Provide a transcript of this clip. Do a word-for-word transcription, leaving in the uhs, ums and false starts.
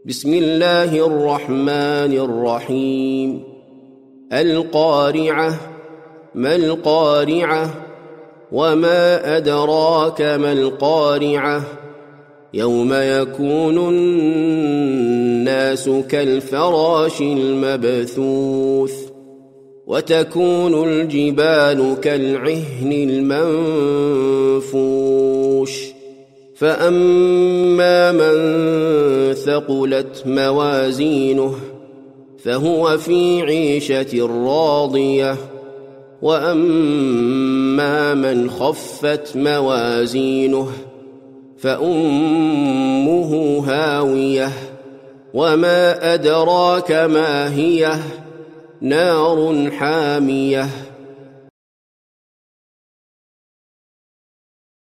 بسم الله الرحمن الرحيم. القارعة. ما القارعة؟ وما أدراك ما القارعة؟ يوم يكون الناس كالفراش المبثوث وتكون الجبال كالعهن المنفوش فأما من ثقلت موازينه فهو في عيشة راضية وأما من خفت موازينه فأمه هاوية وما أدراك ما هي نار حامية